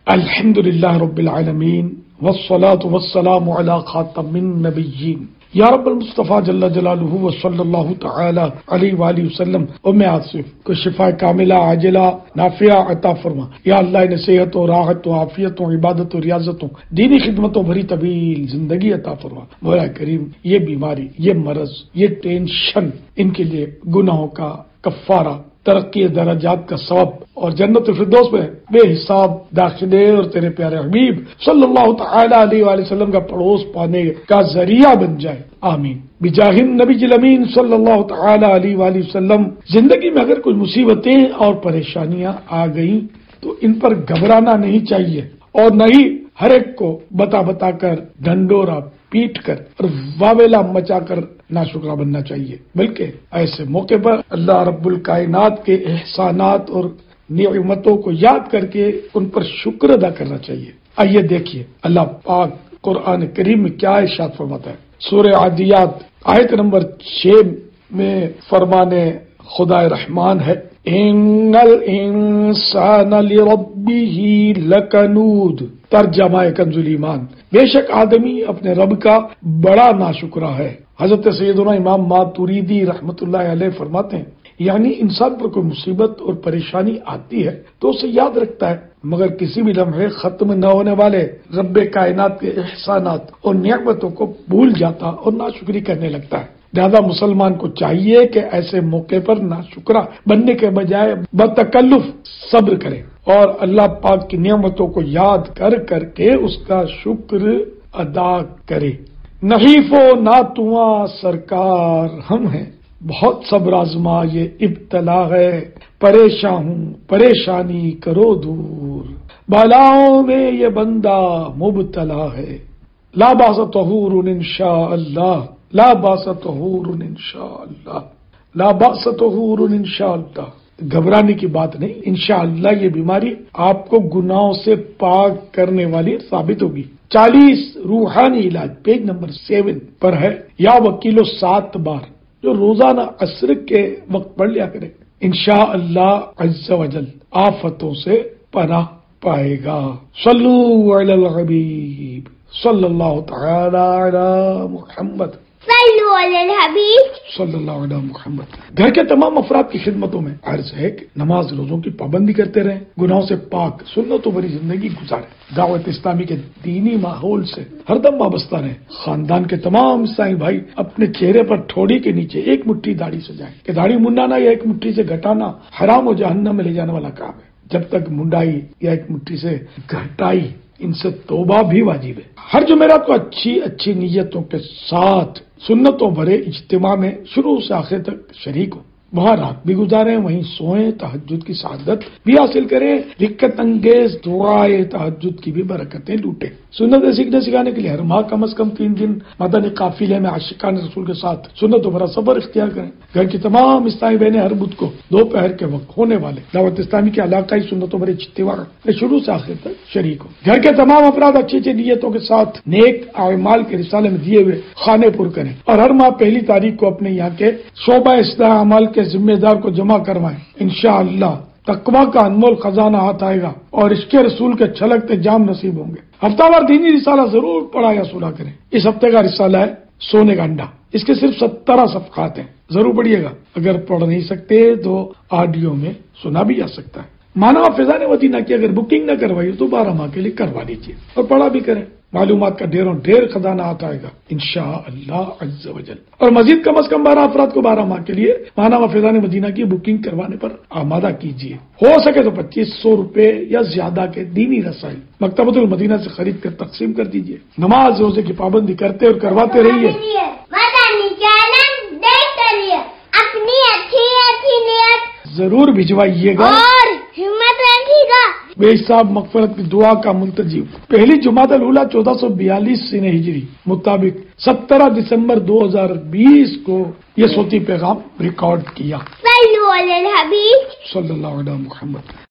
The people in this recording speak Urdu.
الحمدللہ رب العالمین والصلاة والسلام علی خاتم النبیین یا رب المصطفیٰ جل جلالہ وصلی اللہ تعالی علیہ وآلہ وسلم آصف کو شفا کاملہ عاجلہ نافعہ عطا فرما. یا اللہ انہیں صحت و راحت و عافیت و عبادت و ریاضت و دینی خدمتوں بھری طویل زندگی عطا فرما. مولا کریم یہ بیماری، یہ مرض، یہ ٹینشن ان کے لیے گناہوں کا کفارہ، ترقی درجات کا سبب اور جنت الفردوس میں بے حساب داخلے اور تیرے پیارے حبیب صلی اللہ تعالی علیہ وآلہ وسلم کا پڑوس پانے کا ذریعہ بن جائے. آمین. بجاہ النبی الامین صلی اللہ تعالی علیہ وآلہ وسلم. زندگی میں اگر کوئی مصیبتیں اور پریشانیاں آ گئیں تو ان پر گھبرانا نہیں چاہیے اور نہ ہی ہر ایک کو بتا بتا کر ڈھنڈورا پیٹ کر اور واویلا مچا کر ناشکرا بننا چاہیے، بلکہ ایسے موقع پر اللہ رب الکائنات کے احسانات اور نعمتوں کو یاد کر کے ان پر شکر ادا کرنا چاہیے. آئیے دیکھیے اللہ پاک قرآن کریم میں کیا ارشاد فرماتا ہے. سورہ عادیات آیت نمبر 6 میں فرمانے خدا رحمان ہے، ان الانسان لربہ لکنود. ترجمہ کنز ایمان، بے شک آدمی اپنے رب کا بڑا ناشکرا ہے. حضرت سیدنا امام ماتوریدی رحمۃ اللہ علیہ فرماتے ہیں یعنی انسان پر کوئی مصیبت اور پریشانی آتی ہے تو اسے یاد رکھتا ہے، مگر کسی بھی لمحے ختم نہ ہونے والے رب کائنات کے احسانات اور نعمتوں کو بھول جاتا اور ناشکری کرنے لگتا ہے. لہذا مسلمان کو چاہیے کہ ایسے موقع پر ناشکرا بننے کے بجائے بتکلف صبر کرے اور اللہ پاک کی نعمتوں کو یاد کر کر کے اس کا شکر ادا کرے. نحیف و ناتواں سرکار ہم ہیں، بہت صبر آزما یہ ابتلا ہے، پریشان ہوں پریشانی کرو دور، بالاؤں میں یہ بندہ مبتلا ہے. لا باس طہور انشاء اللہ، لا باس طہور انشاء اللہ، لا باس طہور انشاء اللہ. گھبرانے کی بات نہیں، انشاءاللہ یہ بیماری آپ کو گناہوں سے پاک کرنے والی ثابت ہوگی. 40 روحانی علاج پیج نمبر 7 پر ہے. یا وکیلو 7 بار جو روزانہ عصر کے وقت پڑھ لیا کرے، انشاءاللہ عز و جل آفتوں سے پناہ پائے گا. صلو علی الحبیب صلی اللہ تعالی علی محمد صلو علی الحبیب صلی اللہ علیہ محمد. گھر کے تمام افراد کی خدمتوں میں عرض ہے کہ نماز روزوں کی پابندی کرتے رہیں، گناہوں سے پاک سنتوں بھری زندگی گزاریں، دعوت اسلامی کے دینی ماحول سے ہر دم وابستہ رہیں. خاندان کے تمام عیسائی بھائی اپنے چہرے پر ٹھوڑی کے نیچے ایک مٹھی داڑھی سجائیں کہ داڑھی منڈانا یا ایک مٹھی سے گھٹانا حرام و جہنم میں لے جانے والا کام ہے. جب تک منڈائی یا ایک مٹھی سے گھٹائی ان سے توبہ بھی واجب ہے. ہر جمعرات کو اچھی نیتوں کے ساتھ سنتوں بھرے اجتماع میں شروع سے آخر تک شریک ہوں. وہاں رات بھی گزاریں، وہیں سوئیں، تہجد کی سعادت بھی حاصل کریں، رکعت انگیز دعائے تہجد کی بھی برکتیں لوٹیں. سنتیں سیکھنے سکھانے کے لیے ہر ماہ کم از کم 3 دن مدنی قافلے میں عاشقان رسول کے ساتھ سنتوں بھرا سفر اختیار کریں. گھر کی تمام عیسائی بہنیں ہر بدھ کو دوپہر کے وقت ہونے والے دعوت اسلامی کے علاقائی سنتوں بھرے اجتماع میں شروع سے آخر تک شریک ہوں. گھر کے تمام افراد اچھی نیتوں کے ساتھ نیک اعمال کے رسالے میں دیے ہوئے خانے پر کریں اور ہر ماہ 1 تاریخ کو اپنے یہاں کے شعبہ اصلاح اعمال کے ذمہ دار کو جمع کروائیں. انشاءاللہ تقویٰ کا انمول خزانہ ہاتھ آئے گا اور اس کے رسول کے چھلکتے جام نصیب ہوں گے. ہفتہ وار دینی رسالہ ضرور پڑھا یا سنا کریں. اس ہفتے کا رسالہ ہے سونے کا انڈا. اس کے صرف 17 صفحات ہیں، ضرور پڑھیے گا. اگر پڑھ نہیں سکتے تو آڈیو میں سنا بھی جا سکتا ہے. مانوا فیضان مدینہ کی اگر بکنگ نہ کروائی تو 12 ماہ کے لیے کروا لیجیے اور پڑھا بھی کریں. معلومات کا ڈھیر خزانہ آتا آئے گا انشاءاللہ عز و جل. اور مزید کم از کم 12 افراد کو 12 ماہ کے لیے مانوا فیضان مدینہ کی بکنگ کروانے پر آمادہ کیجیے. ہو سکے تو 2500 روپے یا زیادہ کے دینی رسائل مکتبۃ المدینہ سے خرید کر تقسیم کر دیجیے. نماز روزے کی پابندی کرتے اور کرواتے رہیے. مدنی چینل دیکھتے رہیے، اپنی اچھی نیت ضرور بھجوائیے گا اور ہمت رکھیے گا. بے حساب مغفرت کی دعا کا منتجب. پہلی جمادی الاولیٰ 1442 سنہ ہجری مطابق 17 دسمبر 2020 کو یہ صوتی پیغام ریکارڈ کیا. صلو علی الحبیب صلی اللہ علیہ محمد.